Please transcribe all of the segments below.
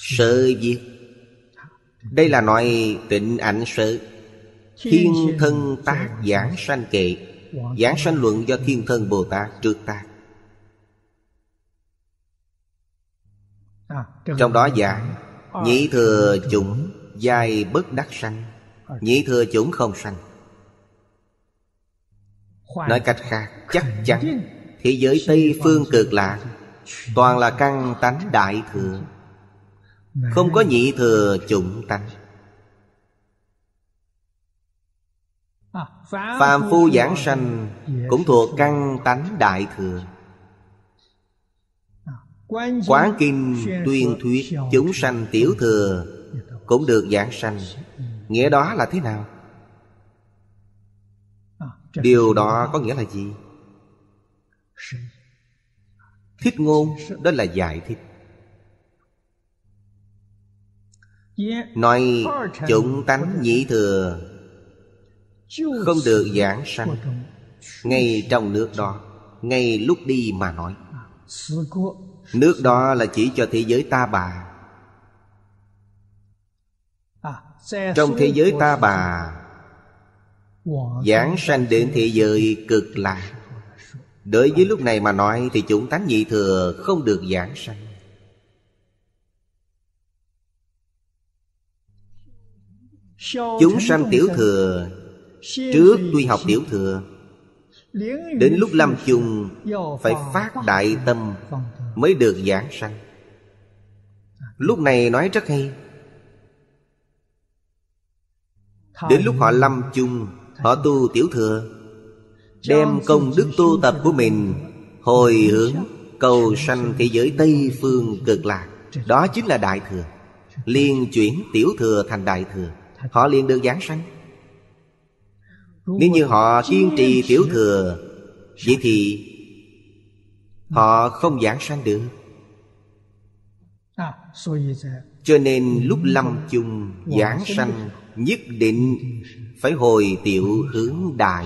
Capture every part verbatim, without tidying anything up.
Sớ viết. Đây là nói Tịnh Ảnh Sớ. Thiên Thân Tác Giảng Sanh Kệ. Giảng sanh luận do Thiên Thân Bồ Tát trước tác. Trong đó giảng nhị thừa chủng giai bất đắc sanh, nhị thừa chủng không sanh. Nói cách khác, chắc chắn thế giới Tây Phương Cực Lạc toàn là căn tánh đại thừa, không có nhị thừa chủng tánh. Phàm phu giảng sanh cũng thuộc căn tánh đại thừa. Quán kinh tuyên thuyết chúng sanh tiểu thừa cũng được giảng sanh. Nghĩa đó là thế nào? Điều đó có nghĩa là gì? Thích ngôn, đó là giải thích. Nói chủng tánh nhị thừa không được giảng sanh ngay trong nước đó, ngay lúc đi mà nói. Nước đó là chỉ cho thế giới Ta Bà. Trong thế giới Ta Bà giảng sanh đến thế giới Cực Lạc. Đối với lúc này mà nói thì chủng tánh nhị thừa không được giảng sanh. Chúng sanh tiểu thừa trước tuy học tiểu thừa, đến lúc lâm chung phải phát đại tâm mới được giảng sanh. Lúc này nói rất hay. Đến lúc họ lâm chung, họ tu tiểu thừa, đem công đức tu tập của mình hồi hướng cầu sanh thế giới Tây Phương Cực Lạc. Đó chính là đại thừa. Liền chuyển tiểu thừa thành đại thừa, họ liền được giảng sanh. Nếu như họ kiên trì tiểu thừa, vậy thì họ không giảng sanh được. Cho nên lúc lâm chung giảng sanh nhất định phải hồi tiểu hướng đại.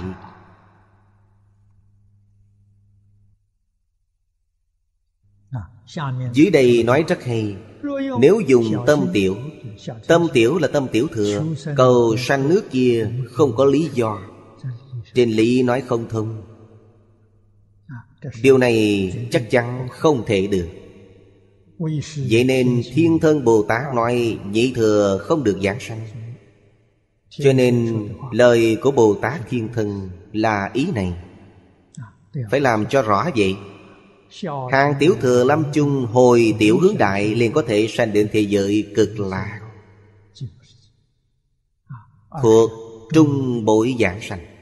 Dưới đây nói rất hay. Nếu dùng tâm tiểu, tâm tiểu là tâm tiểu thừa, cầu sanh nước kia không có lý do, trên lý nói không thông. Điều này chắc chắn không thể được. Vậy nên Thiên Thân Bồ Tát nói nhị thừa không được giảng sanh. Cho nên lời của Bồ Tát Thiên Thân là ý này. Phải làm cho rõ vậy. Hàng tiểu thừa lâm chung hồi tiểu hướng đại liền có thể sanh đến thế giới Cực Lạc, thuộc trung bối giảng sanh.